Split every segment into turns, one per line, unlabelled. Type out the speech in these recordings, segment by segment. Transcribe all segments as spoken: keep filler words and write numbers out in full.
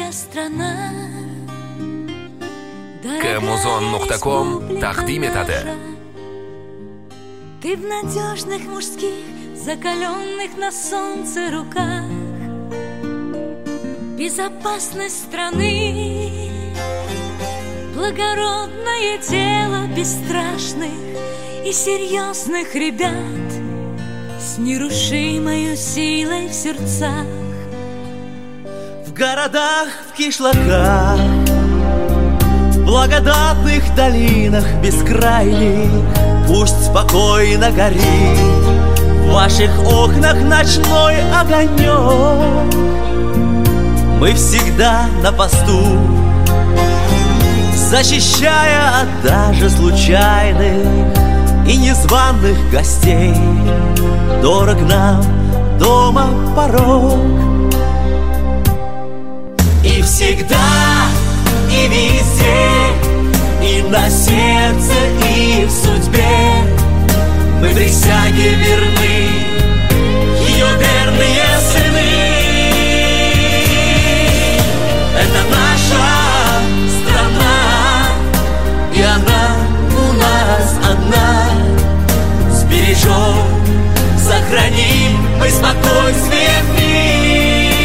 моя страна.
Кэмузон нукта ком тaqdim etadi.
Ты в надежных мужских, закаленных на солнце руках. Безопасность страны, благородное дело бесстрашных и серьезных ребят с нерушимой силой в сердцах.
В городах, в кишлаках, в благодатных долинах бескрайних пусть спокойно горит в ваших окнах ночной огонек. Мы всегда на посту, защищая от даже случайных и незваных гостей. Дорог нам дома порог. И всегда, и везде, и на сердце, и в судьбе мы присяге верны, ее верные сыны. Это наша страна, и она у нас одна. Сбережем, сохраним мы спокойствие в мир.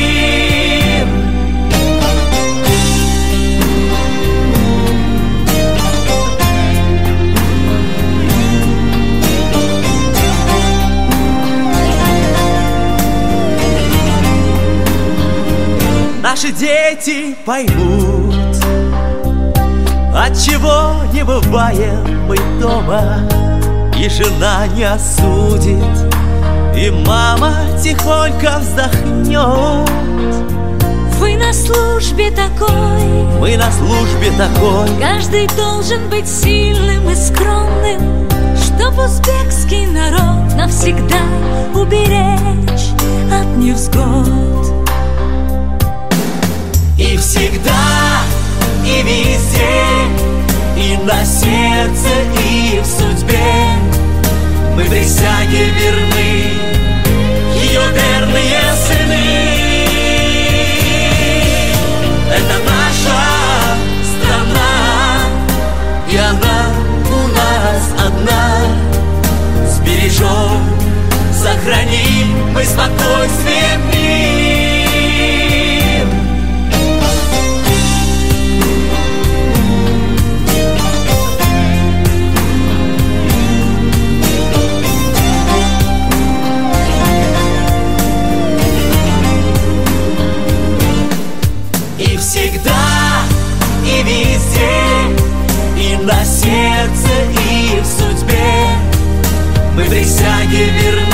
Наши дети поймут, отчего не бываем мы дома, и жена не осудит, и мама тихонько вздохнет.
Вы на службе такой,
мы на службе такой.
Каждый должен быть сильным и скромным, чтоб узбекский народ навсегда уберечь от невзгод.
И всегда, и везде, и на сердце, и в судьбе мы присяге верны, ее верные сыны. Это наша страна, и она у нас одна. Сбережем, сохраним мы спокойствие в мир. И всегда, и везде, и на сердце, и в судьбе мы присяге верны.